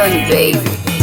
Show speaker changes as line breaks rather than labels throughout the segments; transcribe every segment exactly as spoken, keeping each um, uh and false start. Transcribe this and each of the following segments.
Leon, baby.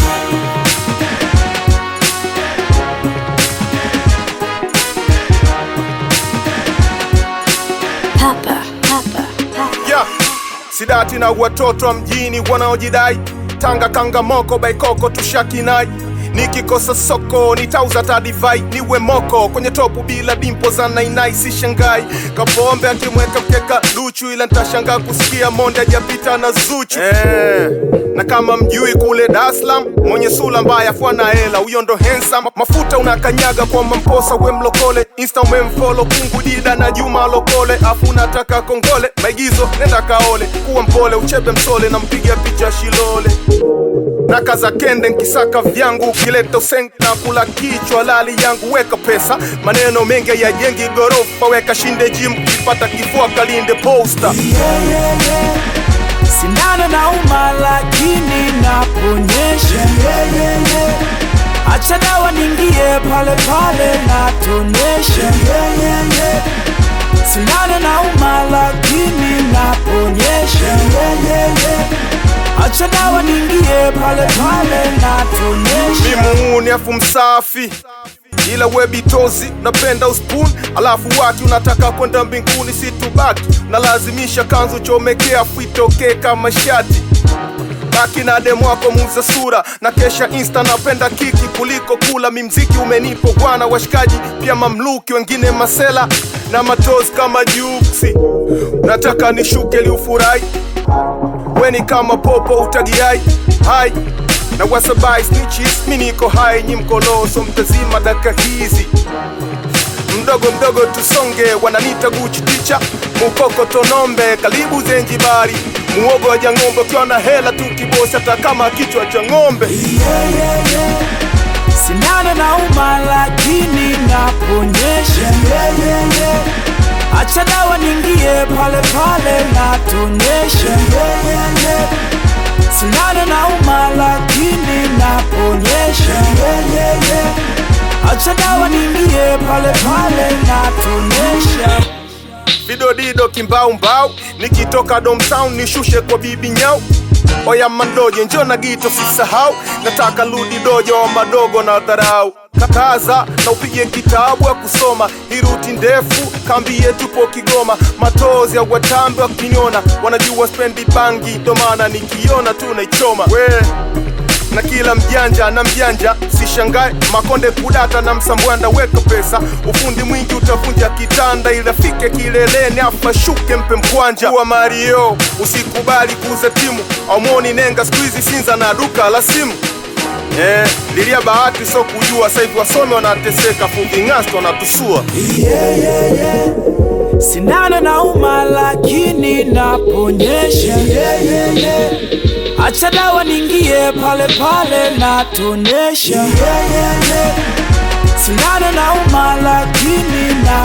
Papa, papa, papa.
Yeah. Sidati na watoto wa mjini wanaojidai Tanga kanga moko baikoko tushakinai. Nikikosa soko nitauza tadivai. Niwe moko kwenye topu bila dimpo za nainai si shangai. Kapombe akimweka mkeka luchu ila nitashanga kusikia monde hajapita na Zuchu. Eh, na kama mjui kule Dar es Salaam mwenye sula mbaya fuana hela huyo ndo handsome. Mafuta unakanyaga kwa mamposa we mlokole. Insta umemfollow kungu dida na Juma lokole. Afu nataka kongole maigizo nenda kaole. Kuwa mpole uchebe msole na mpigia picha shilole. Na kaza kende nkisaka vyangu kileta usengi na kula kichwa lali yangu weka pesa. Maneno mengi ya jengi gorofa weka shinde gym kipata kifua kalinde poster.
Yeah, yeah, yeah. Sindano na uma lakini naponyesha. Yeah, yeah, yeah. Acha dawa ningie pale pale natonesha. Yeah, yeah, yeah. Sindano na uma lakini naponyesha. Yeah, yeah, yeah. Acha dawa ningie pale pale natonesha.
Mimuni afu msafi ila webitozi napenda uspoon. Alafu watu unataka kwenda mbinguni situbaki. Nalazimisha kanzu chomekea fuitoke kama shati. Baki na demo wako muuza sura. Na kesha insta napenda kiki kuliko kula. Mimziki umenipo bwana washikaji pia mamluki wengine masela. Na matozi kama juksi. Nataka nishuke li ufurai. Weni kama popo utagiai. Hai na wasabai snitches miniko hai nyimkoloso mtazima daka hizi. Mdogo mdogo tusonge wananita Gucci teacher. Mukoko tonombe kalibu Zenjibari. Muogo wa jangombe ukiwa na hela tu kibosi hata kama kichwa cha ngombe.
Yeah, yeah, yeah. Sindano na uma lakini naponyesha. Yeah, yeah, yeah. Acha dawa ningie pale pale natonesha. Yeah, yeah, yeah. Sindano na uma lakini naponyesha. Yeah, yeah, yeah. Acha dawa ningie pale pale natonesha.
Vido dido kimbao mbao. Nikitoka Domtown nishushe kwa bibi nyau. Oya mandoje njona gito sisahau. Nataka ludi dojo wa madogo na dharau. Kakaza na upige kitabu ya kusoma. Hiruti ndefu kambi yetu po Kigoma. Matozi ya watambe wa kiniona. Wanajua spendi bangi domana nikiona tu naichoma. We na kila mjanja na mjanja sishangae. Makonde kudata na msambwanda weka pesa. Ufundi mwingi utafunja kitanda ila fike kileleni afa shuke mpe mkwanja. Uwa Mario usikubali kuuza timu. Omoni nenga squeezy sinza na duka la simu. Eh, lilia bahati so kujua saifu wasome wanateseka fungi ngasto wanatusua.
Yeah, yeah, yeah. Sindano na uma lakini naponyesha. Yeah, yeah, yeah. Acha dawa ningie pale pale natonesha. Yeah, yeah, yeah. Sindano na uma lakini naponyesha.